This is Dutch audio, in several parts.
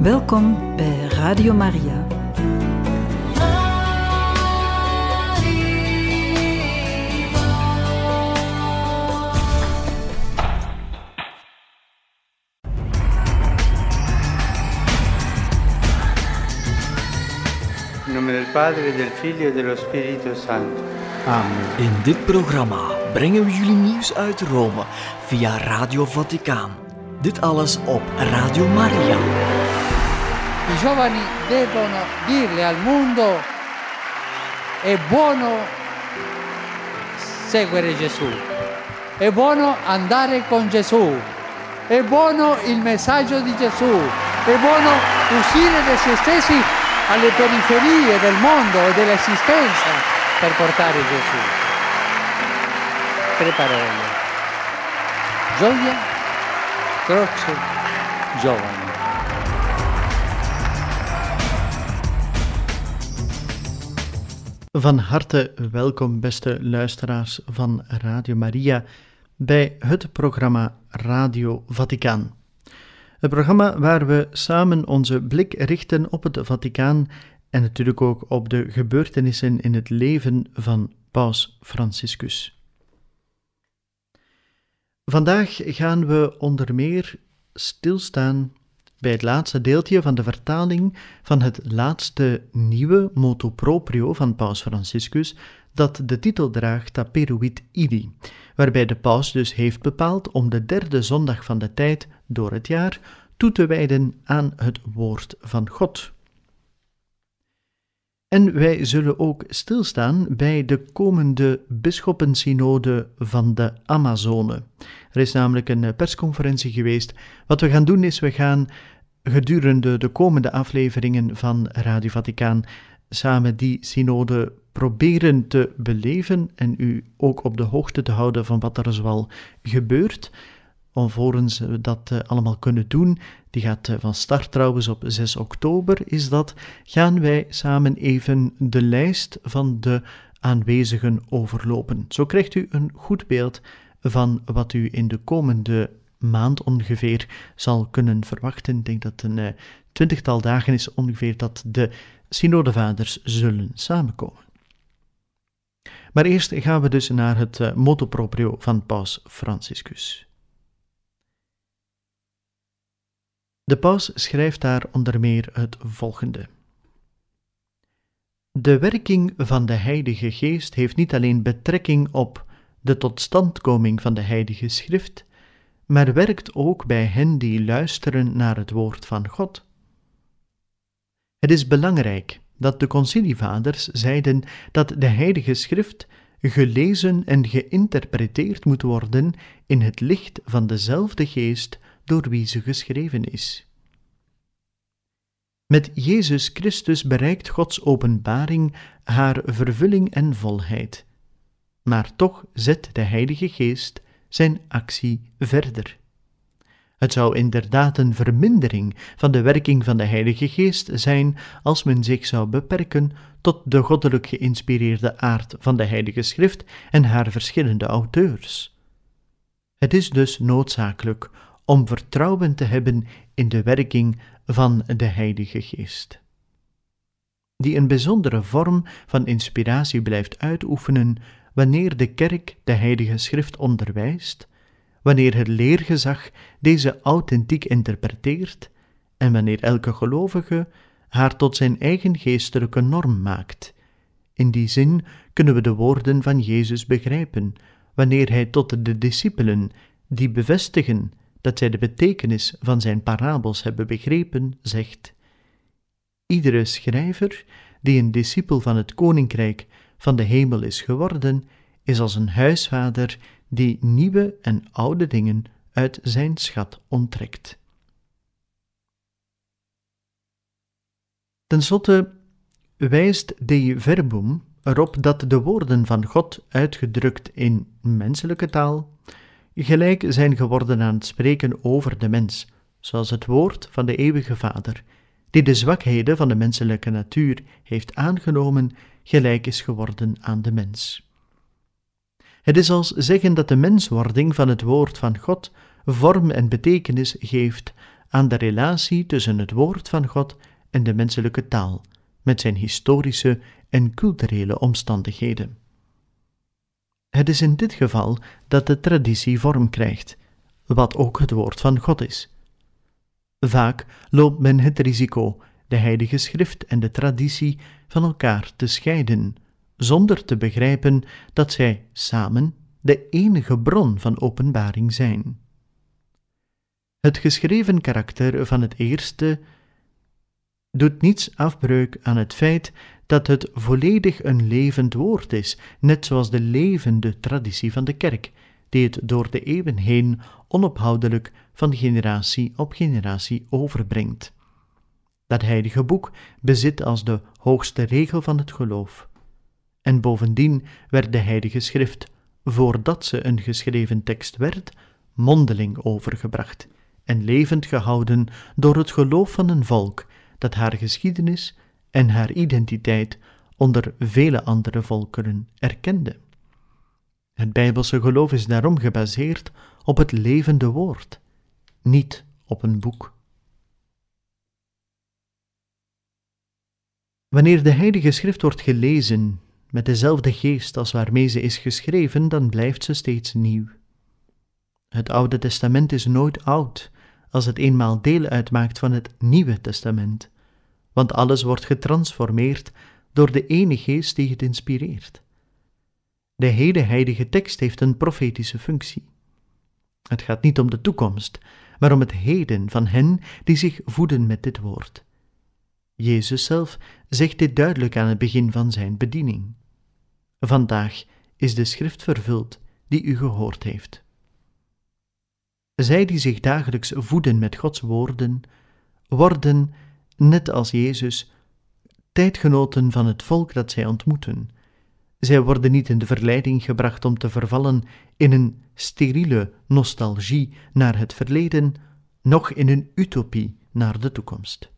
Welkom bij Radio Maria. In nome del Padre, del Figlio e dello Spirito Santo. Amen. In dit programma brengen we jullie nieuws uit Rome via Radio Vaticaan. Dit alles op Radio Maria. I giovani devono dirle al mondo: è buono seguire Gesù, è buono andare con Gesù, è buono il messaggio di Gesù, è buono uscire da se stessi alle periferie del mondo e dell'esistenza per portare Gesù. Tre parole: gioia, croce, giovani. Van harte welkom, beste luisteraars van Radio Maria, bij het programma Radio Vaticaan. Het programma waar we samen onze blik richten op het Vaticaan en natuurlijk ook op de gebeurtenissen in het leven van Paus Franciscus. Vandaag gaan we onder meer stilstaan bij het laatste deeltje van de vertaling van het laatste nieuwe motu proprio van Paus Franciscus, dat de titel draagt Aperuit Idi, waarbij de paus dus heeft bepaald om de derde zondag van de tijd door het jaar toe te wijden aan het woord van God. En wij zullen ook stilstaan bij de komende bisschoppensynode van de Amazone. Er is namelijk een persconferentie geweest. Wat we gaan doen is, we gaan gedurende de komende afleveringen van Radio Vaticaan samen die synode proberen te beleven en u ook op de hoogte te houden van wat er zoal gebeurt. Alvorens we dat allemaal kunnen doen, die gaat van start trouwens op 6 oktober is dat, gaan wij samen even de lijst van de aanwezigen overlopen. Zo krijgt u een goed beeld van wat u in de komende maand ongeveer zal kunnen verwachten. Ik denk dat een 20-tal dagen is ongeveer dat de synodevaders zullen samenkomen. Maar eerst gaan we dus naar het motu proprio van Paus Franciscus. De paus schrijft daar onder meer het volgende. De werking van de Heilige Geest heeft niet alleen betrekking op de totstandkoming van de Heilige Schrift, maar werkt ook bij hen die luisteren naar het woord van God. Het is belangrijk dat de concilievaders zeiden dat de Heilige Schrift gelezen en geïnterpreteerd moet worden in het licht van dezelfde Geest door wie ze geschreven is. Met Jezus Christus bereikt Gods openbaring haar vervulling en volheid, maar toch zet de Heilige Geest zijn actie verder. Het zou inderdaad een vermindering van de werking van de Heilige Geest zijn als men zich zou beperken tot de goddelijk geïnspireerde aard van de Heilige Schrift en haar verschillende auteurs. Het is dus noodzakelijk om vertrouwen te hebben in de werking van de Heilige Geest, die een bijzondere vorm van inspiratie blijft uitoefenen wanneer de kerk de Heilige Schrift onderwijst, wanneer het leergezag deze authentiek interpreteert en wanneer elke gelovige haar tot zijn eigen geestelijke norm maakt. In die zin kunnen we de woorden van Jezus begrijpen, wanneer hij tot de discipelen, die bevestigen dat zij de betekenis van zijn parabels hebben begrepen, zegt: iedere schrijver die een discipel van het koninkrijk van de hemel is geworden, is als een huisvader die nieuwe en oude dingen uit zijn schat onttrekt. Ten slotte wijst Dei Verbum erop dat de woorden van God, uitgedrukt in menselijke taal, gelijk zijn geworden aan het spreken over de mens, zoals het woord van de eeuwige Vader, die de zwakheden van de menselijke natuur heeft aangenomen, gelijk is geworden aan de mens. Het is als zeggen dat de menswording van het woord van God vorm en betekenis geeft aan de relatie tussen het woord van God en de menselijke taal, met zijn historische en culturele omstandigheden. Het is in dit geval dat de traditie vorm krijgt, wat ook het woord van God is. Vaak loopt men het risico de Heilige Schrift en de traditie van elkaar te scheiden, zonder te begrijpen dat zij samen de enige bron van openbaring zijn. Het geschreven karakter van het eerste doet niets afbreuk aan het feit dat het volledig een levend woord is, net zoals de levende traditie van de kerk, die het door de eeuwen heen onophoudelijk van generatie op generatie overbrengt. Dat heilige boek bezit als de hoogste regel van het geloof. En bovendien werd de Heilige Schrift, voordat ze een geschreven tekst werd, mondeling overgebracht en levend gehouden door het geloof van een volk dat haar geschiedenis en haar identiteit onder vele andere volkeren erkende. Het Bijbelse geloof is daarom gebaseerd op het levende woord, niet op een boek. Wanneer de Heilige Schrift wordt gelezen met dezelfde geest als waarmee ze is geschreven, dan blijft ze steeds nieuw. Het Oude Testament is nooit oud, als het eenmaal deel uitmaakt van het Nieuwe Testament, want alles wordt getransformeerd door de ene geest die het inspireert. De hele heilige tekst heeft een profetische functie. Het gaat niet om de toekomst, maar om het heden van hen die zich voeden met dit woord. Jezus zelf zegt dit duidelijk aan het begin van zijn bediening. Vandaag is de schrift vervuld die u gehoord heeft. Zij die zich dagelijks voeden met Gods woorden, worden, net als Jezus, tijdgenoten van het volk dat zij ontmoeten. Zij worden niet in de verleiding gebracht om te vervallen in een steriele nostalgie naar het verleden, noch in een utopie naar de toekomst.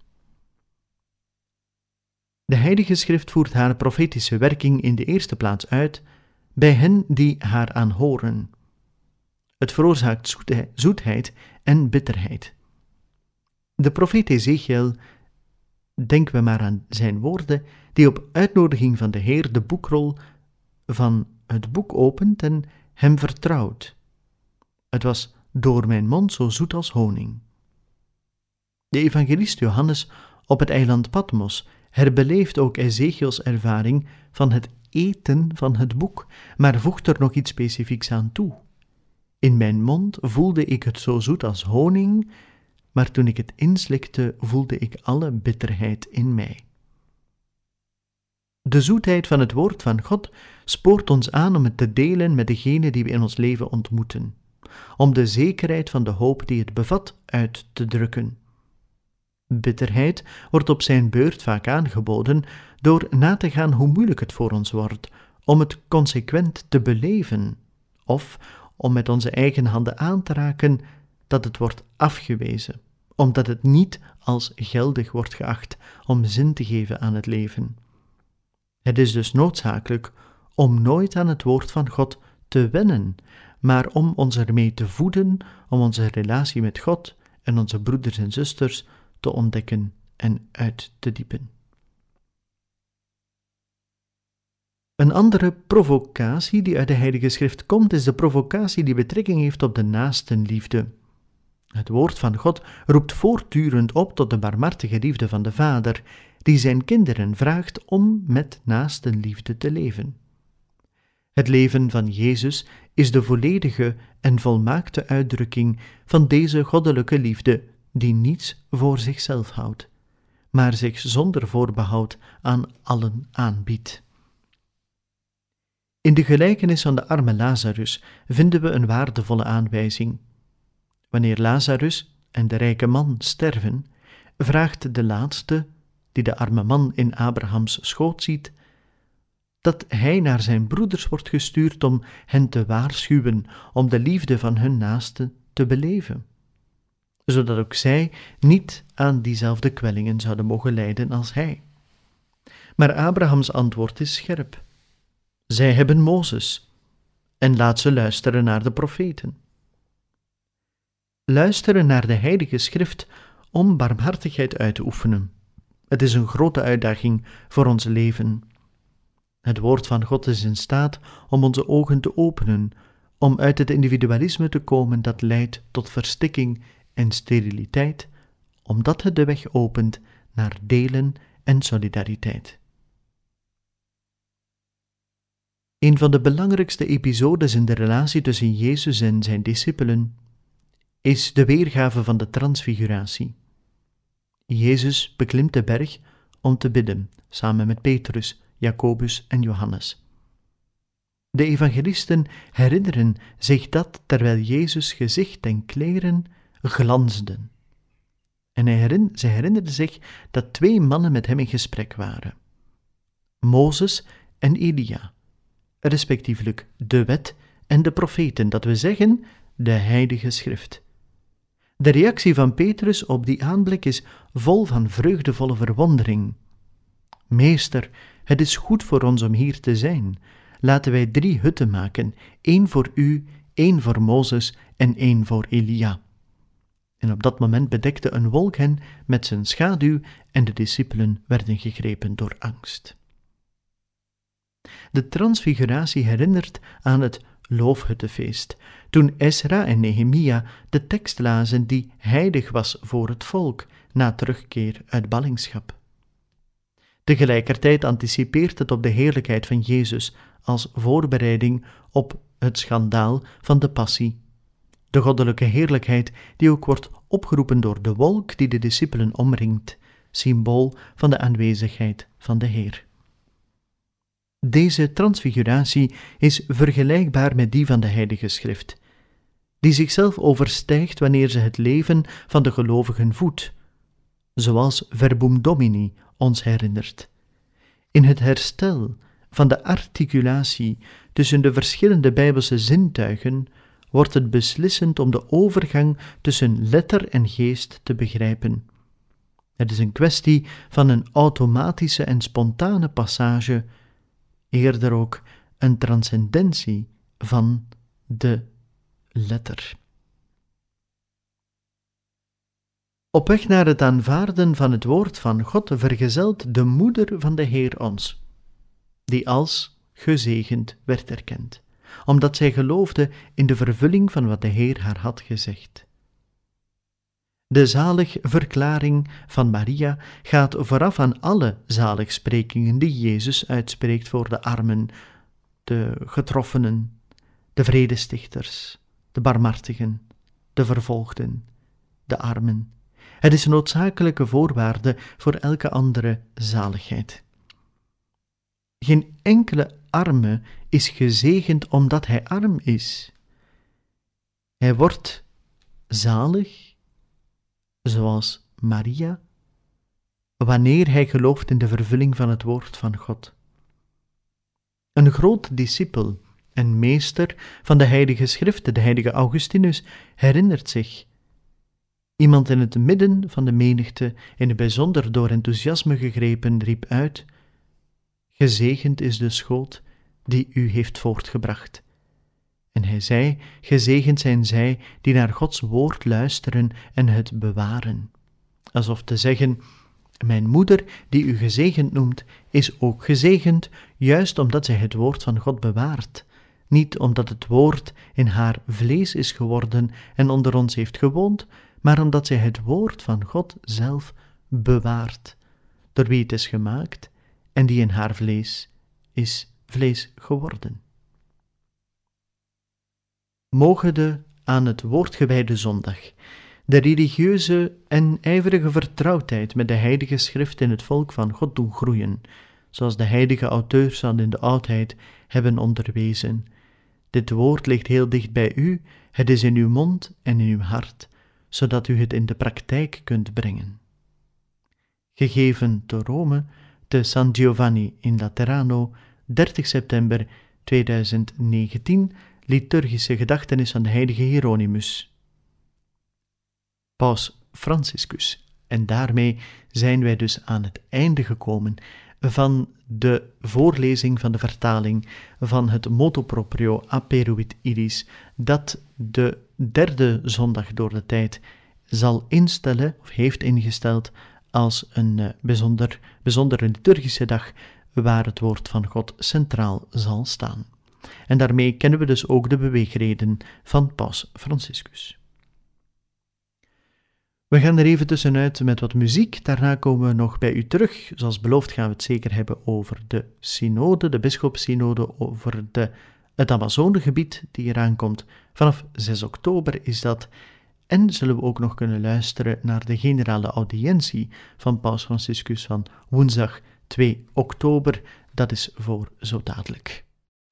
De Heilige Schrift voert haar profetische werking in de eerste plaats uit bij hen die haar aanhoren. Het veroorzaakt zoetheid en bitterheid. De profeet Ezechiel, denken we maar aan zijn woorden, die op uitnodiging van de Heer de boekrol van het boek opent en hem vertrouwt. Het was door mijn mond zo zoet als honing. De evangelist Johannes op het eiland Patmos herbeleeft ook Ezechiels ervaring van het eten van het boek, maar voegt er nog iets specifieks aan toe. In mijn mond voelde ik het zo zoet als honing, maar toen ik het inslikte, voelde ik alle bitterheid in mij. De zoetheid van het woord van God spoort ons aan om het te delen met degenen die we in ons leven ontmoeten, om de zekerheid van de hoop die het bevat uit te drukken. Bitterheid wordt op zijn beurt vaak aangeboden door na te gaan hoe moeilijk het voor ons wordt om het consequent te beleven, of om met onze eigen handen aan te raken dat het wordt afgewezen, omdat het niet als geldig wordt geacht om zin te geven aan het leven. Het is dus noodzakelijk om nooit aan het woord van God te wennen, maar om ons ermee te voeden, om onze relatie met God en onze broeders en zusters te ontdekken en uit te diepen. Een andere provocatie die uit de Heilige Schrift komt, is de provocatie die betrekking heeft op de naastenliefde. Het woord van God roept voortdurend op tot de barmhartige liefde van de Vader, die zijn kinderen vraagt om met naastenliefde te leven. Het leven van Jezus is de volledige en volmaakte uitdrukking van deze goddelijke liefde, die niets voor zichzelf houdt, maar zich zonder voorbehoud aan allen aanbiedt. In de gelijkenis van de arme Lazarus vinden we een waardevolle aanwijzing. Wanneer Lazarus en de rijke man sterven, vraagt de laatste, die de arme man in Abrahams schoot ziet, dat hij naar zijn broeders wordt gestuurd om hen te waarschuwen, om de liefde van hun naaste te beleven, zodat ook zij niet aan diezelfde kwellingen zouden mogen lijden als hij. Maar Abrahams antwoord is scherp. Zij hebben Mozes, en laat ze luisteren naar de profeten. Luisteren naar de Heilige Schrift om barmhartigheid uit te oefenen. Het is een grote uitdaging voor ons leven. Het woord van God is in staat om onze ogen te openen, om uit het individualisme te komen dat leidt tot verstikking en steriliteit, omdat het de weg opent naar delen en solidariteit. Een van de belangrijkste episodes in de relatie tussen Jezus en zijn discipelen is de weergave van de transfiguratie. Jezus beklimt de berg om te bidden, samen met Petrus, Jacobus en Johannes. De evangelisten herinneren zich dat terwijl Jezus' gezicht en kleren glansden. En ze herinnerden zich dat 2 mannen met hem in gesprek waren. Mozes en Elia, respectievelijk de wet en de profeten, dat we zeggen de Heilige Schrift. De reactie van Petrus op die aanblik is vol van vreugdevolle verwondering. Meester, het is goed voor ons om hier te zijn. Laten wij 3 hutten maken, 1 voor u, 1 voor Mozes en 1 voor Elia. En op dat moment bedekte een wolk hen met zijn schaduw en de discipelen werden gegrepen door angst. De transfiguratie herinnert aan het loofhuttenfeest, toen Esra en Nehemia de tekst lazen die heilig was voor het volk na terugkeer uit ballingschap. Tegelijkertijd anticipeert het op de heerlijkheid van Jezus als voorbereiding op het schandaal van de passie. De goddelijke heerlijkheid die ook wordt opgeroepen door de wolk die de discipelen omringt, symbool van de aanwezigheid van de Heer. Deze transfiguratie is vergelijkbaar met die van de Heilige Schrift, die zichzelf overstijgt wanneer ze het leven van de gelovigen voedt, zoals Verbum Domini ons herinnert. In het herstel van de articulatie tussen de verschillende Bijbelse zintuigen wordt het beslissend om de overgang tussen letter en geest te begrijpen. Het is een kwestie van een automatische en spontane passage, eerder ook een transcendentie van de letter. Op weg naar het aanvaarden van het woord van God vergezelt de moeder van de Heer ons, die als gezegend werd erkend, omdat zij geloofde in de vervulling van wat de Heer haar had gezegd. De zaligverklaring van Maria gaat vooraf aan alle zaligsprekingen die Jezus uitspreekt voor de armen, de getroffenen, de vredestichters, de barmhartigen, de vervolgden, de armen. Het is een noodzakelijke voorwaarde voor elke andere zaligheid. Geen enkele arme is gezegend omdat hij arm is. Hij wordt zalig, zoals Maria, wanneer hij gelooft in de vervulling van het woord van God. Een groot discipel en meester van de Heilige Schrift, de heilige Augustinus, herinnert zich. Iemand in het midden van de menigte, in het bijzonder door enthousiasme gegrepen, riep uit: gezegend is de schoot die u heeft voortgebracht. En hij zei: gezegend zijn zij die naar Gods woord luisteren en het bewaren. Alsof te zeggen: mijn moeder, die u gezegend noemt, is ook gezegend, juist omdat zij het woord van God bewaart. Niet omdat het woord in haar vlees is geworden en onder ons heeft gewoond, maar omdat zij het woord van God zelf bewaart, door wie het is gemaakt en die in haar vlees is vlees geworden. Mogen de aan het woord gewijde zondag de religieuze en ijverige vertrouwdheid met de Heilige Schrift in het volk van God doen groeien, zoals de heilige auteurs al in de oudheid hebben onderwezen. Dit woord ligt heel dicht bij u, het is in uw mond en in uw hart, zodat u het in de praktijk kunt brengen. Gegeven te Rome, te San Giovanni in Laterano, 30 september 2019, liturgische gedachtenis aan de heilige Hieronymus. Paus Franciscus. En daarmee zijn wij dus aan het einde gekomen van de voorlezing van de vertaling van het motu proprio Aperuit Iris, dat de derde zondag door de tijd zal instellen, of heeft ingesteld, als een bijzondere liturgische dag waar het woord van God centraal zal staan. En daarmee kennen we dus ook de beweegreden van Paus Franciscus. We gaan er even tussenuit met wat muziek, daarna komen we nog bij u terug. Zoals beloofd gaan we het zeker hebben over de synode, de bisschopssynode, over het Amazonegebied die eraan komt. Vanaf 6 oktober is dat. En zullen we ook nog kunnen luisteren naar de generale audiëntie van Paus Franciscus van woensdag 2 oktober. Dat is voor zo dadelijk.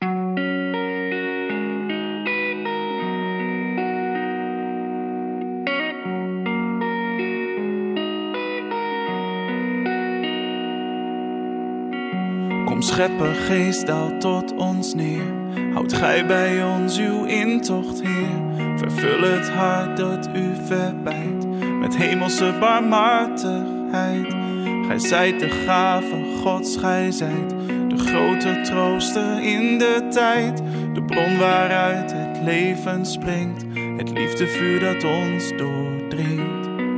Kom schepper, geest, daal tot ons neer. Houd gij bij ons uw intocht, Heer. Vervul het hart dat u verbijt met hemelse barmhartigheid. Gij zijt de gave Gods, gij zijt de grote trooster in de tijd. De bron waaruit het leven springt, het liefdevuur dat ons doordringt.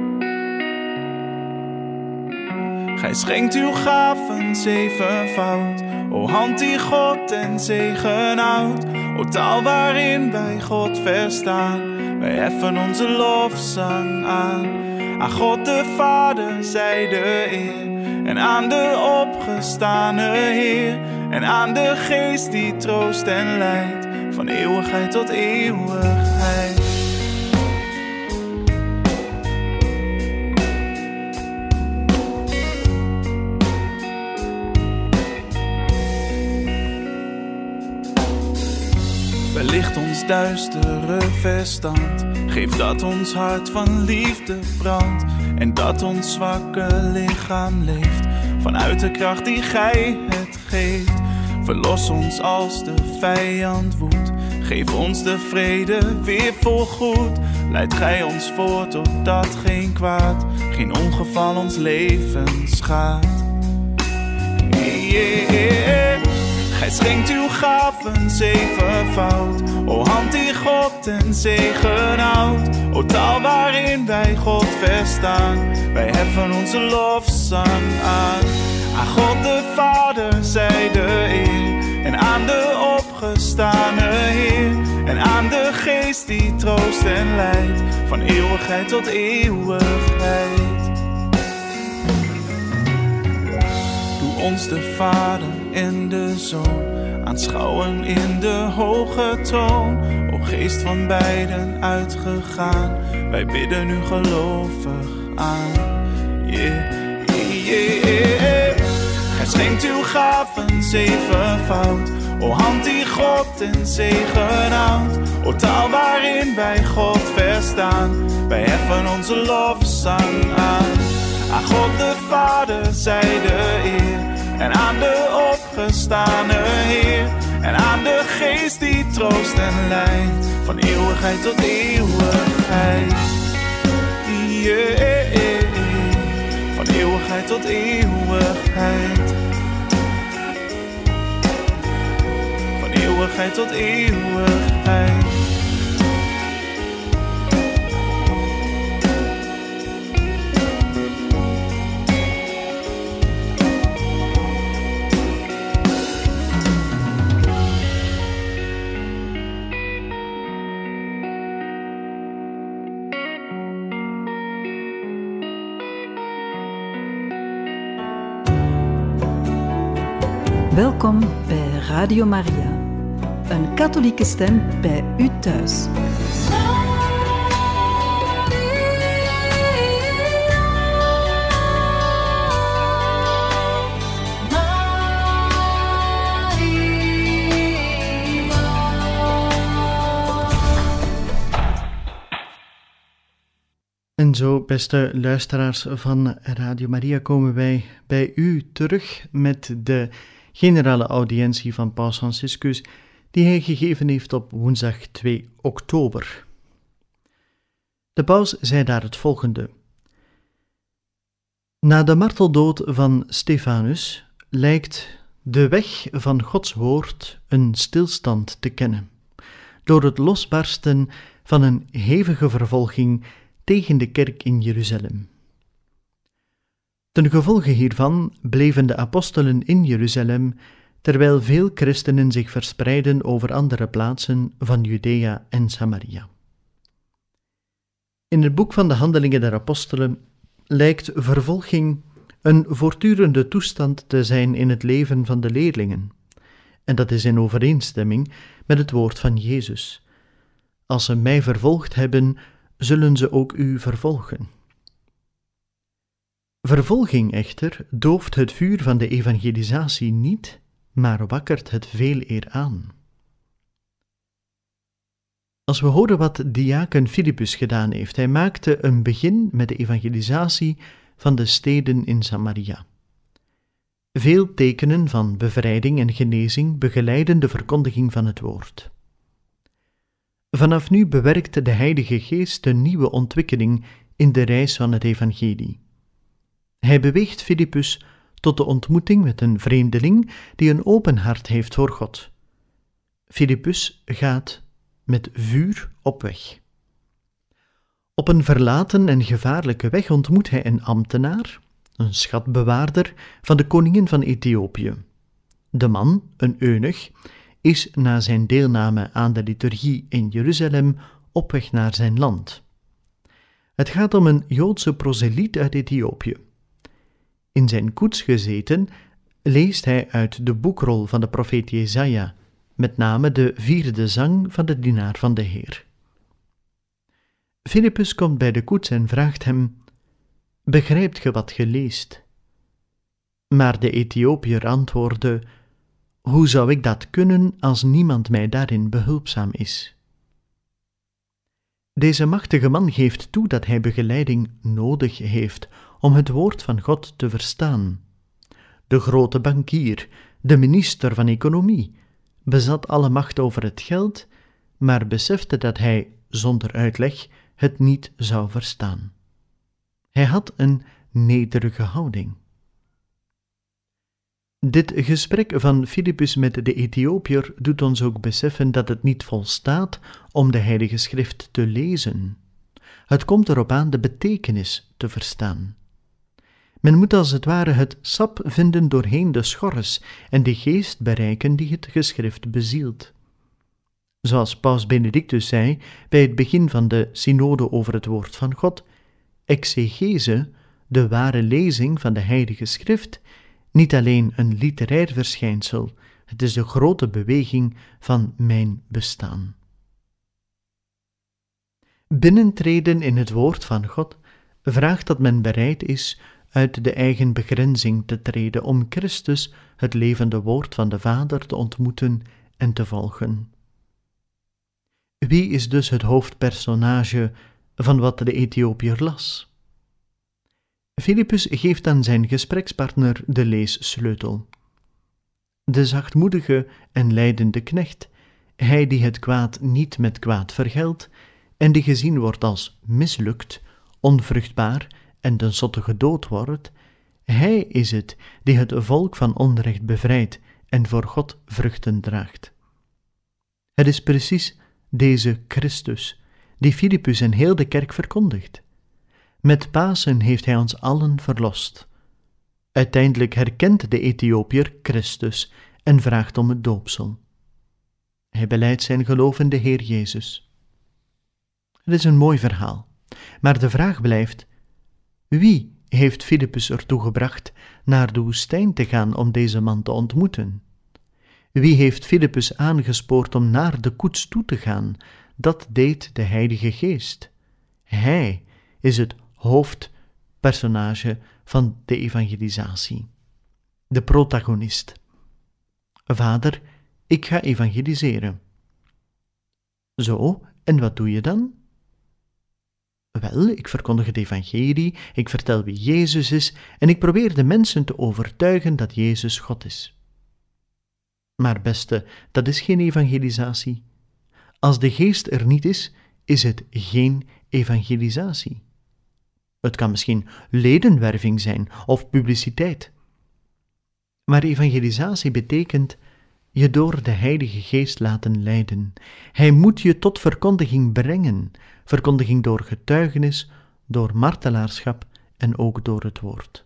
Gij schenkt uw gaven zevenvoud, o hand die God en zegen houdt. O taal waarin wij God verstaan, wij heffen onze lofzang aan. Aan God de Vader zij de eer, en aan de opgestane Heer. En aan de Geest die troost en leidt, van eeuwigheid tot eeuwigheid. Verlicht ons duistere verstand, geef dat ons hart van liefde brandt. En dat ons zwakke lichaam leeft, vanuit de kracht die gij het geeft. Verlos ons als de vijand woedt, geef ons de vrede weer volgoed. Leid gij ons voort totdat geen kwaad, geen ongeval ons leven schaadt. Gij schenkt uw gaven zevenvoud, o hand die God en zegen houdt. O taal waarin wij God verstaan, wij heffen onze lofzang aan. Aan God de Vader zij de eer, en aan de opgestane Heer. En aan de Geest die troost en leidt, van eeuwigheid tot eeuwigheid. Doe ons de Vader en de Zoon aanschouwen in de hoge troon. O Geest van beiden uitgegaan, wij bidden u gelovig aan. Gij schenkt uw gaven zevenvoud, o hand die God en zegen houdt. O taal waarin wij God verstaan, wij heffen onze lofzang aan. Aan God de Vader zij de eer, en aan de opgestane Heer. En aan de Geest die troost en leidt, van eeuwigheid tot eeuwigheid. Van eeuwigheid tot eeuwigheid. Van eeuwigheid tot eeuwigheid. Welkom bij Radio Maria, een katholieke stem bij u thuis. En zo, beste luisteraars van Radio Maria, komen wij bij u terug met de generale audiëntie van Paus Franciscus, die hij gegeven heeft op woensdag 2 oktober. De paus zei daar het volgende. Na de marteldood van Stefanus lijkt de weg van Gods woord een stilstand te kennen. door het losbarsten van een hevige vervolging tegen de kerk in Jeruzalem. Ten gevolge hiervan bleven de apostelen in Jeruzalem, terwijl veel christenen zich verspreidden over andere plaatsen van Judea en Samaria. In het boek van de Handelingen der Apostelen lijkt vervolging een voortdurende toestand te zijn in het leven van de leerlingen, en dat is in overeenstemming met het woord van Jezus. Als ze mij vervolgd hebben, zullen ze ook u vervolgen. Vervolging echter dooft het vuur van de evangelisatie niet, maar wakkert het veel eer aan. Als we horen wat diaken Filippus gedaan heeft, hij maakte een begin met de evangelisatie van de steden in Samaria. Veel tekenen van bevrijding en genezing begeleiden de verkondiging van het woord. Vanaf nu bewerkte de Heilige Geest een nieuwe ontwikkeling in de reis van het evangelie. Hij beweegt Filippus tot de ontmoeting met een vreemdeling die een open hart heeft voor God. Filippus gaat met vuur op weg. Op een verlaten en gevaarlijke weg ontmoet hij een ambtenaar, een schatbewaarder van de koningin van Ethiopië. De man, een eunuch, is na zijn deelname aan de liturgie in Jeruzalem op weg naar zijn land. Het gaat om een Joodse proseliet uit Ethiopië. In zijn koets gezeten leest hij uit de boekrol van de profeet Jesaja, met name de 4e zang van de dienaar van de Heer. Filippus komt bij de koets en vraagt hem: begrijpt ge wat ge leest? Maar de Ethiopiër antwoordde: hoe zou ik dat kunnen als niemand mij daarin behulpzaam is? Deze machtige man geeft toe dat hij begeleiding nodig heeft om het woord van God te verstaan. De grote bankier, de minister van Economie, bezat alle macht over het geld, maar besefte dat hij, zonder uitleg, het niet zou verstaan. Hij had een nederige houding. Dit gesprek van Filippus met de Ethiopiër doet ons ook beseffen dat het niet volstaat om de Heilige Schrift te lezen. Het komt erop aan de betekenis te verstaan. Men moet als het ware het sap vinden doorheen de schorres en de geest bereiken die het geschrift bezielt. Zoals Paus Benedictus zei bij het begin van de synode over het woord van God: exegese, de ware lezing van de Heilige Schrift, niet alleen een literair verschijnsel, het is de grote beweging van mijn bestaan. Binnentreden in het woord van God vraagt dat men bereid is uit de eigen begrenzing te treden om Christus, het levende woord van de Vader, te ontmoeten en te volgen. Wie is dus het hoofdpersonage van wat de Ethiopiër las? Filippus geeft aan zijn gesprekspartner de leessleutel. De zachtmoedige en lijdende knecht, hij die het kwaad niet met kwaad vergeldt en die gezien wordt als mislukt, onvruchtbaar en ten slotte gedood wordt, hij is het die het volk van onrecht bevrijdt en voor God vruchten draagt. Het is precies deze Christus die Filippus en heel de kerk verkondigt. Met Pasen heeft hij ons allen verlost. Uiteindelijk herkent de Ethiopiër Christus en vraagt om het doopsel. Hij belijdt zijn geloof in de Heer Jezus. Het is een mooi verhaal, maar de vraag blijft: wie heeft Filippus ertoe gebracht naar de woestijn te gaan om deze man te ontmoeten? Wie heeft Filippus aangespoord om naar de koets toe te gaan? Dat deed de Heilige Geest. Hij is het hoofdpersonage van de evangelisatie. De protagonist. Vader, ik ga evangeliseren. Zo, en wat doe je dan? Wel, ik verkondig het evangelie, ik vertel wie Jezus is en ik probeer de mensen te overtuigen dat Jezus God is. Maar beste, dat is geen evangelisatie. Als de geest er niet is, is het geen evangelisatie. Het kan misschien ledenwerving zijn of publiciteit. Maar evangelisatie betekent je door de Heilige Geest laten leiden. Hij moet je tot verkondiging brengen, verkondiging door getuigenis, door martelaarschap en ook door het woord.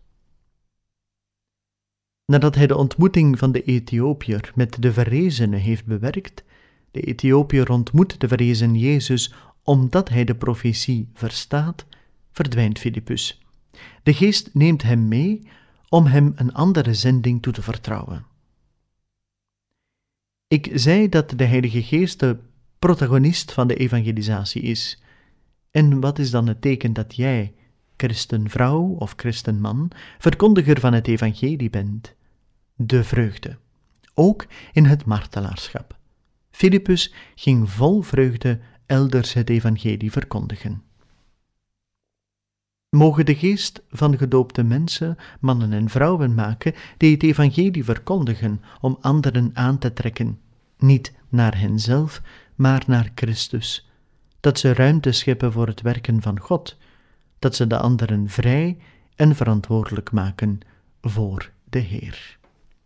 Nadat hij de ontmoeting van de Ethiopiër met de verrezene heeft bewerkt, de Ethiopiër ontmoet de verrezen Jezus omdat hij de profetie verstaat, verdwijnt Filippus. De Geest neemt hem mee om hem een andere zending toe te vertrouwen. Ik zei dat de Heilige Geest de protagonist van de evangelisatie is. En wat is dan het teken dat jij, christenvrouw of christenman, verkondiger van het evangelie bent? De vreugde, ook in het martelaarschap. Filippus ging vol vreugde elders het evangelie verkondigen. Mogen de Geest van gedoopte mensen, mannen en vrouwen maken, die het evangelie verkondigen om anderen aan te trekken, niet naar henzelf, maar naar Christus, dat ze ruimte scheppen voor het werken van God, dat ze de anderen vrij en verantwoordelijk maken voor de Heer.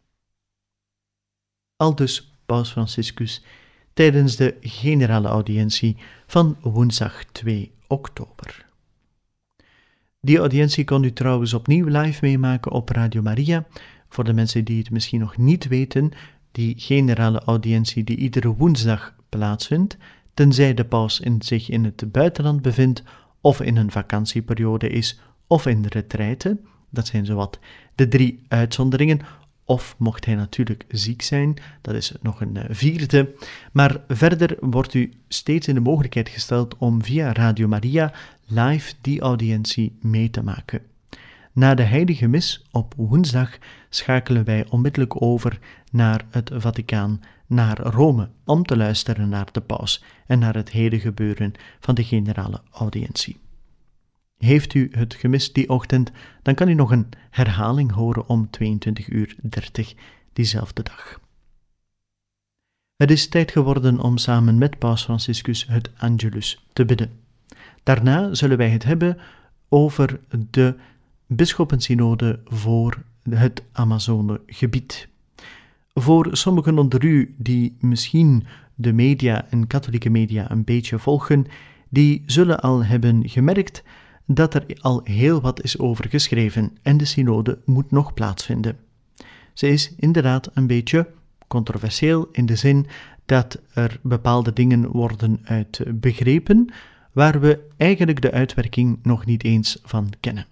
Aldus Paus Franciscus tijdens de generale audiëntie van woensdag 2 oktober. Die audiëntie kon u trouwens opnieuw live meemaken op Radio Maria. Voor de mensen die het misschien nog niet weten, die generale audiëntie die iedere woensdag plaatsvindt, tenzij de paus zich in het buitenland bevindt, of in een vakantieperiode is, of in de retraite. Dat zijn zowat de 3 uitzonderingen. Of mocht hij natuurlijk ziek zijn, dat is nog een 4e. Maar verder wordt u steeds in de mogelijkheid gesteld om via Radio Maria live die audiëntie mee te maken. Na de heilige mis op woensdag schakelen wij onmiddellijk over naar het Vaticaan, naar Rome, om te luisteren naar de paus en naar het hele gebeuren van de generale audiëntie. Heeft u het gemist die ochtend, dan kan u nog een herhaling horen om 22:30 diezelfde dag. Het is tijd geworden om samen met Paus Franciscus het Angelus te bidden. Daarna zullen wij het hebben over de bisschoppensynode voor het Amazonegebied. Voor sommigen onder u die misschien de media en katholieke media een beetje volgen, die zullen al hebben gemerkt dat er al heel wat is over geschreven en de synode moet nog plaatsvinden. Ze is inderdaad een beetje controversieel in de zin dat er bepaalde dingen worden uit begrepen waar we eigenlijk de uitwerking nog niet eens van kennen.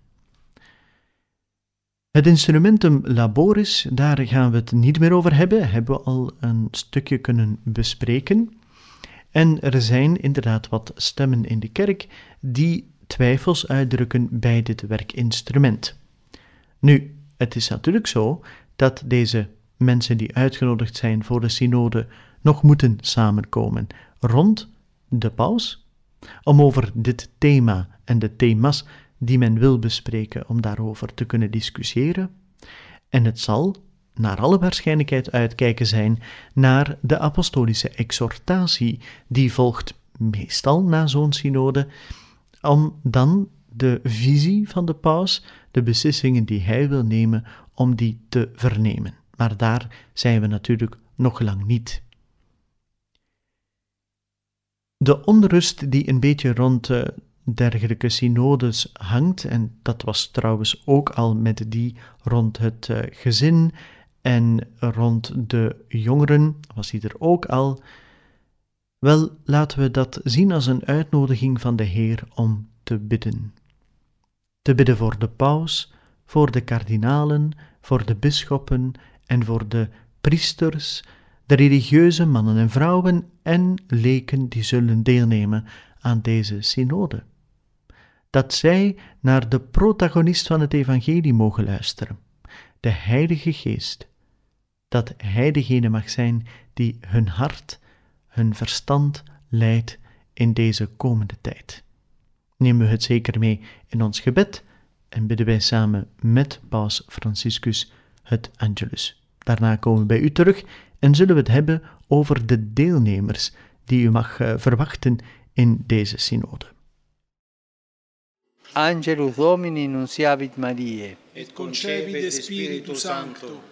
Het instrumentum laboris, daar gaan we het niet meer over hebben we al een stukje kunnen bespreken. En er zijn inderdaad wat stemmen in de kerk die twijfels uitdrukken bij dit werkinstrument. Nu, het is natuurlijk zo dat deze mensen die uitgenodigd zijn voor de synode nog moeten samenkomen rond de paus, om over dit thema en de thema's die men wil bespreken, om daarover te kunnen discussiëren. En het zal naar alle waarschijnlijkheid uitkijken zijn naar de apostolische exhortatie, die volgt meestal na zo'n synode, om dan de visie van de paus, de beslissingen die hij wil nemen, om die te vernemen. Maar daar zijn we natuurlijk nog lang niet. De onrust die een beetje rond dergelijke synodes hangt, en dat was trouwens ook al met die rond het gezin en rond de jongeren, was die er ook al. Wel, laten we dat zien als een uitnodiging van de Heer om te bidden. Te bidden voor de paus, voor de kardinalen, voor de bisschoppen en voor de priesters, de religieuze mannen en vrouwen en leken die zullen deelnemen aan deze synode. Dat zij naar de protagonist van het evangelie mogen luisteren, de Heilige Geest, dat Hij degene mag zijn die hun hart, hun verstand leidt in deze komende tijd. Nemen we het zeker mee in ons gebed en bidden wij samen met Paus Franciscus het Angelus. Daarna komen we bij u terug en zullen we het hebben over de deelnemers die u mag verwachten in deze synode. Angelus Domini nunciavit Mariae. Et concepit de Spiritu Sancto.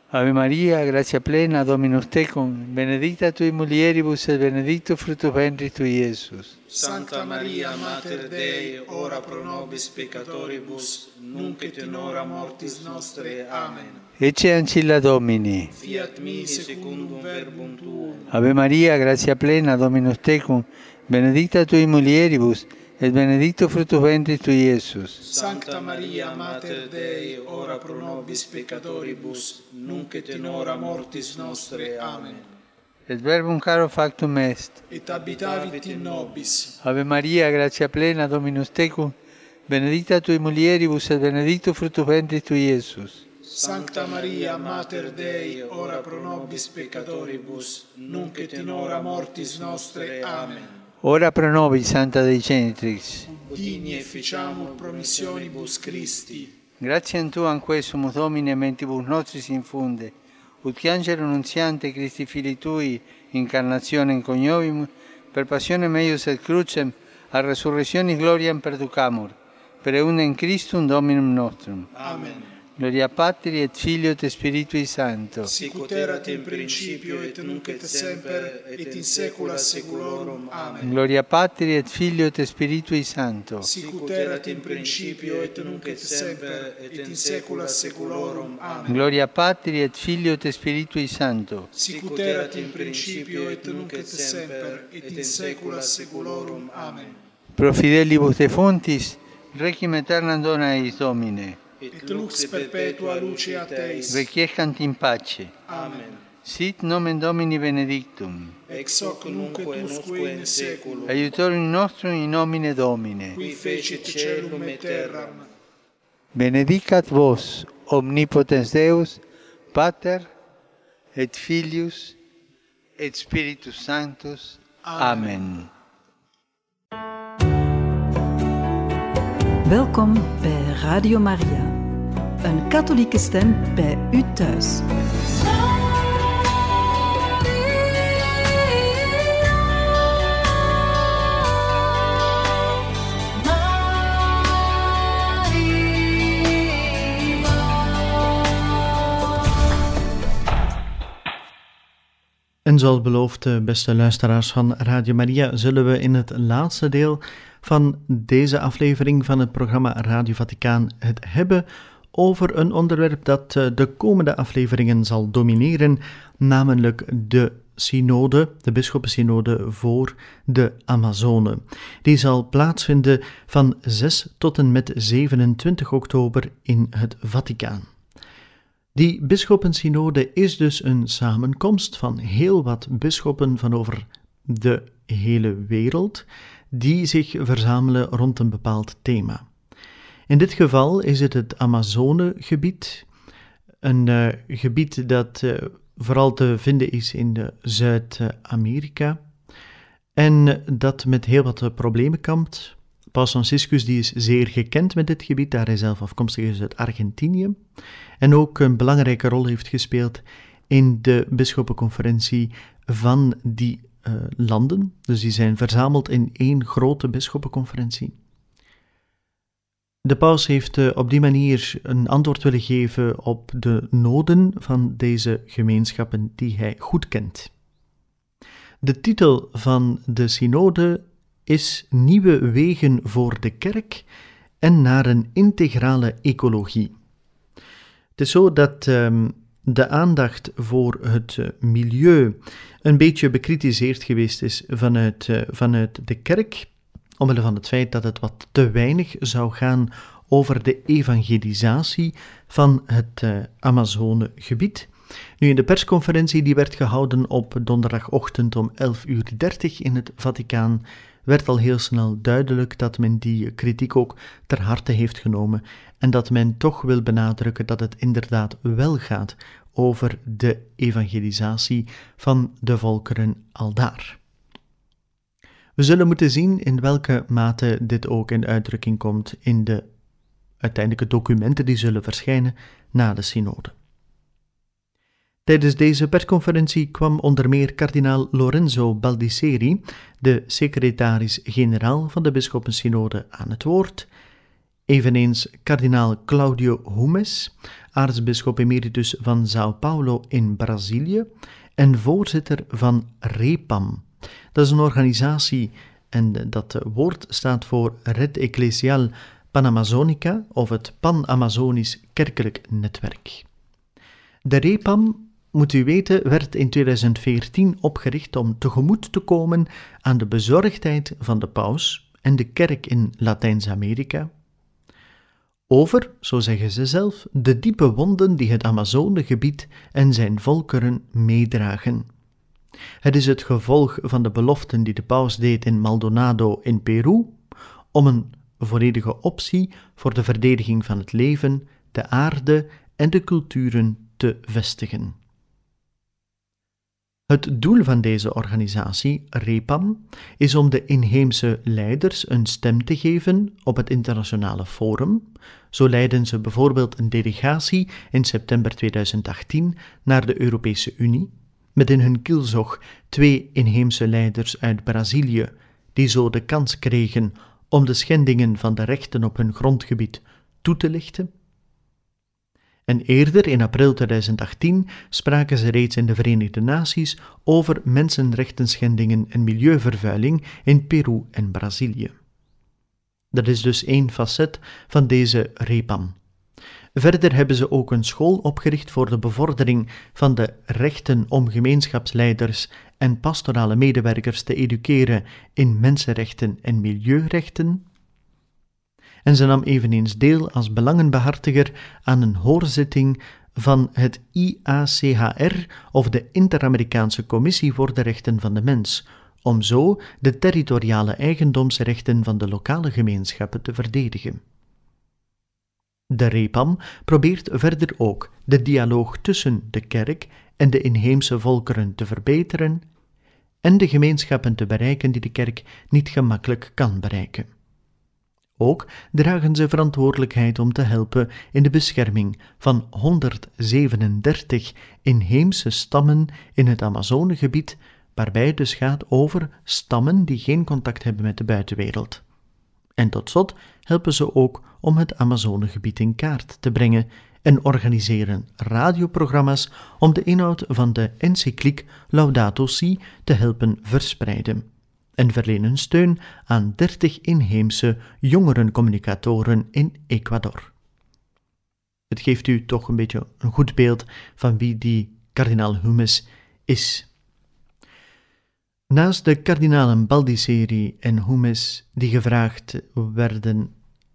Ave Maria, gratia plena, Dominus tecum, benedicta tui mulieribus et benedictus fructus ventris tui, Iesus. Sancta Maria, Mater Dei, ora pro nobis peccatoribus, nunc et in hora mortis nostre. Amen. Ecce ancilla Domini. Fiat mi secundum verbum tuum. Ave Maria, gratia plena, Dominus tecum, benedicta tui mulieribus, et benedictus fructus ventris tui, Iesus. Sancta Maria, Mater Dei, ora pro nobis peccatoribus, nunc et in hora mortis nostre. Amen. Et verbum caro factum est. Et habitavit in nobis. Ave Maria, gratia plena, Dominus tecum, benedicta tui mulieribus, et benedictus fructus ventris tui, Iesus. Sancta Maria, Mater Dei, ora pro nobis peccatoribus, nunc et in hora mortis nostre. Amen. Ora pro nobis, Santa Dei Genitrix. Digni efficiamur promissionibus Christi. Gratiam Tuam quesumus, Domine, mentibus nostris infunde, ut angelo nuntiante Christi Filii Tui, incarnationem coniovimus, per passionem eius et crucem, a resurrectionis gloriam perducamur, per eundem Christum Dominum nostrum. Amen. Gloria Patri et Filio et Spiritui Sancto. Sicut erat in principio et nunc et semper et in saecula saeculorum. Amen. Gloria Patri et Filio et Spiritui Sancto. Sicut erat in principio et nunc et semper et in saecula saeculorum. Amen. Gloria Patri et Filio et Spiritui Sancto. Sicut erat in principio et nunc et semper et in saecula saeculorum. Amen. Pro fidelibus defuntis, requiem aeternam dona eis, Domine. Et lux perpetua luceat eis. Requiescant in pace. Amen. Sit nomen Domini benedictum. Ex hoc nunc et usque in saeculum. Aiutorium nostrum in nomine Domine. Qui fecit caelum et terram. Benedicat vos, omnipotens Deus, Pater, et Filius, et Spiritus Sanctus. Amen. Welkom bij Radio Maria, een katholieke stem bij u thuis. En zoals beloofd, beste luisteraars van Radio Maria, zullen we in het laatste deel van deze aflevering van het programma Radio Vaticaan het hebben over een onderwerp dat de komende afleveringen zal domineren, namelijk de synode, de bisschoppensynode voor de Amazone. Die zal plaatsvinden van 6 tot en met 27 oktober in het Vaticaan. Die bisschoppensynode is dus een samenkomst van heel wat bisschoppen van over de hele wereld, die zich verzamelen rond een bepaald thema. In dit geval is het Amazonegebied, een gebied dat vooral te vinden is in Zuid-Amerika en dat met heel wat problemen kampt. Paus Franciscus die is zeer gekend met dit gebied, daar hij zelf afkomstig is uit Argentinië en ook een belangrijke rol heeft gespeeld in de bisschoppenconferentie van die landen. Dus die zijn verzameld in één grote bisschoppenconferentie. De paus heeft op die manier een antwoord willen geven op de noden van deze gemeenschappen die hij goed kent. De titel van de synode is Nieuwe wegen voor de kerk en naar een integrale ecologie. Het is zo dat de aandacht voor het milieu een beetje bekritiseerd geweest is vanuit de kerk, omwille van het feit dat het wat te weinig zou gaan over de evangelisatie van het Amazonegebied. Nu, in de persconferentie die werd gehouden op donderdagochtend om 11:30 in het Vaticaan, werd al heel snel duidelijk dat men die kritiek ook ter harte heeft genomen en dat men toch wil benadrukken dat het inderdaad wel gaat over de evangelisatie van de volkeren aldaar. We zullen moeten zien in welke mate dit ook in uitdrukking komt in de uiteindelijke documenten die zullen verschijnen na de synode. Tijdens deze persconferentie kwam onder meer kardinaal Lorenzo Baldisseri, de secretaris-generaal van de bisschoppensynode, aan het woord. Eveneens kardinaal Claudio Humes, aartsbisschop emeritus van São Paulo in Brazilië en voorzitter van REPAM. Dat is een organisatie en dat woord staat voor Red Ecclesial Panamazonica of het Pan-Amazonisch Kerkelijk Netwerk. De REPAM, moet u weten, werd in 2014 opgericht om tegemoet te komen aan de bezorgdheid van de paus en de kerk in Latijns-Amerika over, zo zeggen ze zelf, de diepe wonden die het Amazonegebied en zijn volkeren meedragen. Het is het gevolg van de beloften die de paus deed in Maldonado in Peru om een volledige optie voor de verdediging van het leven, de aarde en de culturen te vestigen. Het doel van deze organisatie, REPAM, is om de inheemse leiders een stem te geven op het internationale forum. Zo leidden ze bijvoorbeeld een delegatie in september 2018 naar de Europese Unie, met in hun kielzog 2 inheemse leiders uit Brazilië, die zo de kans kregen om de schendingen van de rechten op hun grondgebied toe te lichten. En eerder, in april 2018, spraken ze reeds in de Verenigde Naties over mensenrechtenschendingen en milieuvervuiling in Peru en Brazilië. Dat is dus één facet van deze REPAM. Verder hebben ze ook een school opgericht voor de bevordering van de rechten om gemeenschapsleiders en pastorale medewerkers te educeren in mensenrechten en milieurechten. En ze nam eveneens deel als belangenbehartiger aan een hoorzitting van het IACHR, of de Inter-Amerikaanse Commissie voor de Rechten van de Mens, om zo de territoriale eigendomsrechten van de lokale gemeenschappen te verdedigen. De REPAM probeert verder ook de dialoog tussen de kerk en de inheemse volkeren te verbeteren en de gemeenschappen te bereiken die de kerk niet gemakkelijk kan bereiken. Ook dragen ze verantwoordelijkheid om te helpen in de bescherming van 137 inheemse stammen in het Amazonegebied, waarbij het dus gaat over stammen die geen contact hebben met de buitenwereld. En tot slot helpen ze ook om het Amazonegebied in kaart te brengen en organiseren radioprogramma's om de inhoud van de encycliek Laudato Si te helpen verspreiden. En verlenen steun aan 30 inheemse jongerencommunicatoren in Ecuador. Het geeft u toch een beetje een goed beeld van wie die kardinaal Humes is. Naast de kardinalen Baldisseri en Humes die gevraagd werden,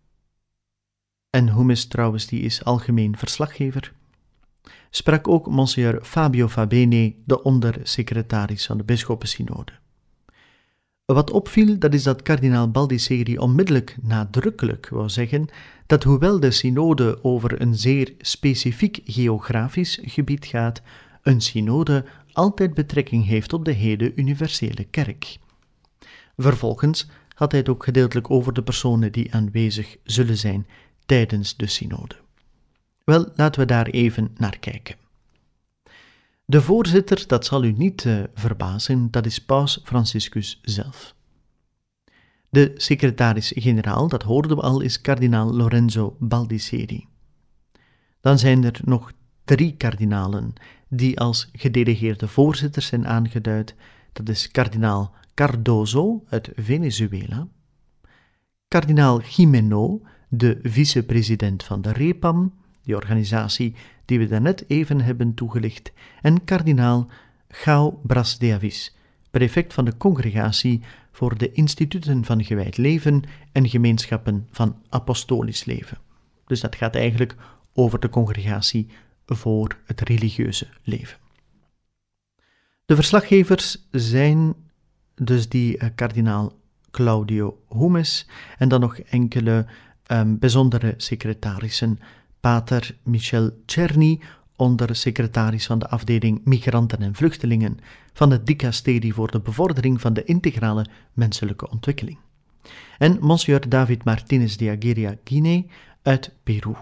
en Humes trouwens die is algemeen verslaggever, sprak ook Monsignor Fabio Fabene, de ondersecretaris van de Bisschoppensynode. Wat opviel, dat is dat kardinaal Baldisseri onmiddellijk nadrukkelijk wou zeggen dat hoewel de synode over een zeer specifiek geografisch gebied gaat, een synode altijd betrekking heeft op de hele universele kerk. Vervolgens had hij het ook gedeeltelijk over de personen die aanwezig zullen zijn tijdens de synode. Wel, laten we daar even naar kijken. De voorzitter, dat zal u niet verbazen, dat is Paus Franciscus zelf. De secretaris-generaal, dat hoorden we al, is kardinaal Lorenzo Baldisseri. Dan zijn er nog 3 kardinalen die als gedelegeerde voorzitters zijn aangeduid. Dat is kardinaal Cardozo uit Venezuela, kardinaal Gimeno, de vicepresident van de REPAM, die organisatie die we daarnet even hebben toegelicht, en kardinaal João Bras de Avis, prefect van de Congregatie voor de Instituten van Gewijd Leven en Gemeenschappen van Apostolisch Leven. Dus dat gaat eigenlijk over de Congregatie voor het religieuze leven. De verslaggevers zijn dus die kardinaal Claudio Humes en dan nog enkele bijzondere secretarissen. Pater Michel Czerny, ondersecretaris van de afdeling Migranten en Vluchtelingen van het Dicasterie voor de bevordering van de integrale menselijke ontwikkeling. En Monsignor David Martinez de Aguirre Guinea uit Peru.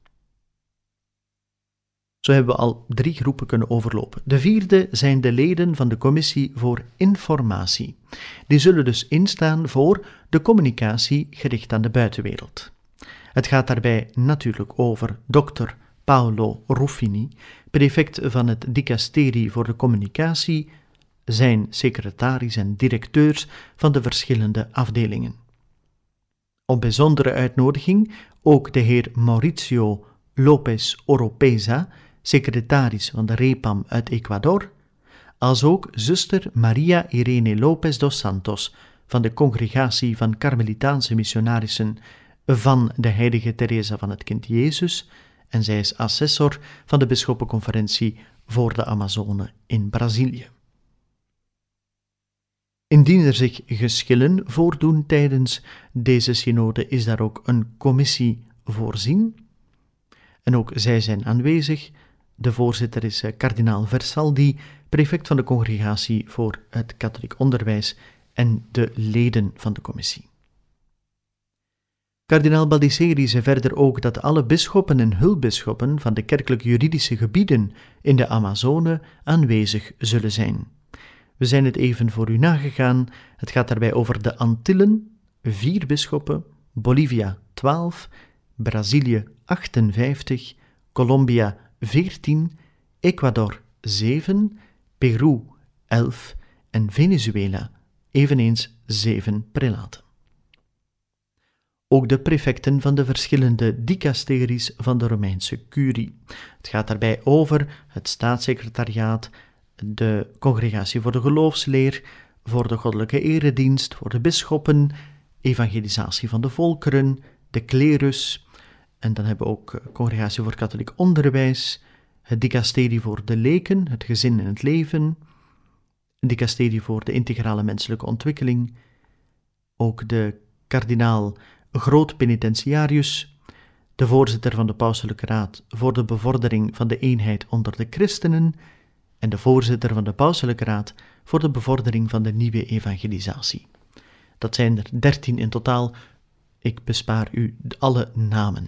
Zo hebben we al 3 groepen kunnen overlopen. De 4e zijn de leden van de Commissie voor Informatie. Die zullen dus instaan voor de communicatie gericht aan de buitenwereld. Het gaat daarbij natuurlijk over Dr. Paolo Ruffini, prefect van het dicasterie voor de communicatie, zijn secretaris en directeurs van de verschillende afdelingen. Op bijzondere uitnodiging ook de heer Mauricio López Oropeza, secretaris van de REPAM uit Ecuador, als ook zuster Maria Irene López dos Santos van de Congregatie van Karmelitaanse Missionarissen van de heilige Teresa van het Kind Jezus, en zij is assessor van de bisschoppenconferentie voor de Amazone in Brazilië. Indien er zich geschillen voordoen tijdens deze synode, is daar ook een commissie voorzien. En ook zij zijn aanwezig. De voorzitter is kardinaal Versaldi, prefect van de Congregatie voor het Katholiek Onderwijs en de leden van de commissie. Kardinaal Baldisseri zei verder ook dat alle bisschoppen en hulpbisschoppen van de kerkelijk-juridische gebieden in de Amazone aanwezig zullen zijn. We zijn het even voor u nagegaan. Het gaat daarbij over de Antillen, 4 bisschoppen, Bolivia 12, Brazilië 58, Colombia 14, Ecuador 7, Peru 11 en Venezuela eveneens 7 prelaten. Ook de prefecten van de verschillende dicasteries van de Romeinse curie. Het gaat daarbij over het staatssecretariaat, de Congregatie voor de Geloofsleer, voor de goddelijke eredienst, voor de bisschoppen, evangelisatie van de volkeren, de klerus, en dan hebben we ook Congregatie voor Katholiek Onderwijs, het dicasterie voor de leken, het gezin en het leven, het dicasterie voor de integrale menselijke ontwikkeling, ook de kardinaal Groot Penitentiarius, de voorzitter van de Pauselijke Raad voor de bevordering van de eenheid onder de christenen en de voorzitter van de Pauselijke Raad voor de bevordering van de nieuwe evangelisatie. Dat zijn er 13 in totaal. Ik bespaar u alle namen.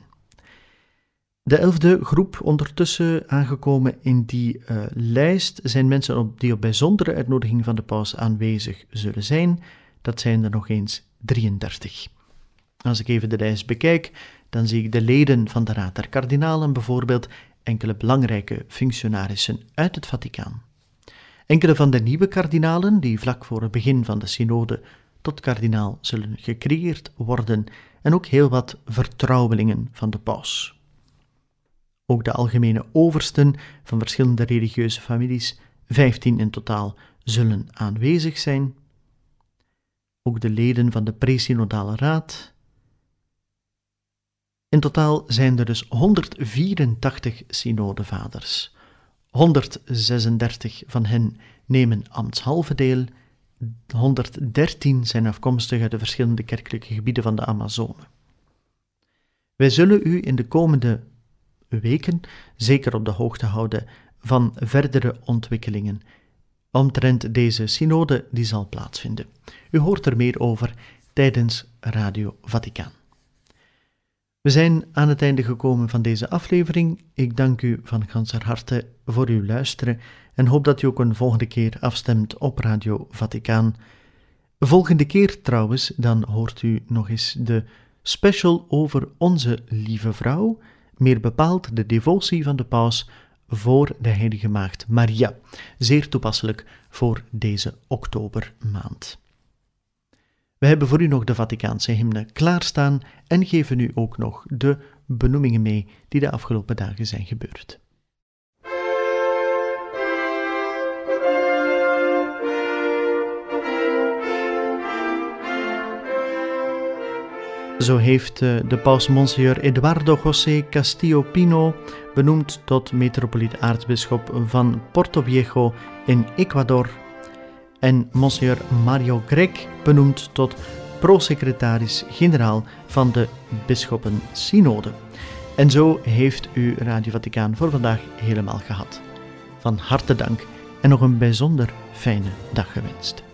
De 11e groep ondertussen aangekomen in die lijst zijn mensen die op bijzondere uitnodiging van de paus aanwezig zullen zijn. Dat zijn er nog eens 33. Als ik even de lijst bekijk, dan zie ik de leden van de Raad der Kardinalen, bijvoorbeeld enkele belangrijke functionarissen uit het Vaticaan. Enkele van de nieuwe kardinalen, die vlak voor het begin van de synode tot kardinaal zullen gecreëerd worden, en ook heel wat vertrouwelingen van de paus. Ook de algemene oversten van verschillende religieuze families, 15 in totaal, zullen aanwezig zijn. Ook de leden van de presynodale raad. In totaal zijn er dus 184 synodevaders. 136 van hen nemen ambtshalve deel. 113 zijn afkomstig uit de verschillende kerkelijke gebieden van de Amazone. Wij zullen u in de komende weken zeker op de hoogte houden van verdere ontwikkelingen omtrent deze synode die zal plaatsvinden. U hoort er meer over tijdens Radio Vaticaan. We zijn aan het einde gekomen van deze aflevering. Ik dank u van ganser harte voor uw luisteren en hoop dat u ook een volgende keer afstemt op Radio Vaticaan. Volgende keer trouwens, dan hoort u nog eens de special over Onze Lieve Vrouw, meer bepaald de devotie van de paus voor de Heilige Maagd Maria. Zeer toepasselijk voor deze oktobermaand. We hebben voor u nog de Vaticaanse hymne klaarstaan en geven u ook nog de benoemingen mee die de afgelopen dagen zijn gebeurd. Zo heeft de paus Monsignor Eduardo José Castillo Pino benoemd tot metropoliet-aartsbisschop van Porto Viejo in Ecuador en Monsignor Mario Grech benoemd tot prosecretaris-generaal van de Bisschoppen-synode. En zo heeft u Radio Vaticaan voor vandaag helemaal gehad. Van harte dank en nog een bijzonder fijne dag gewenst.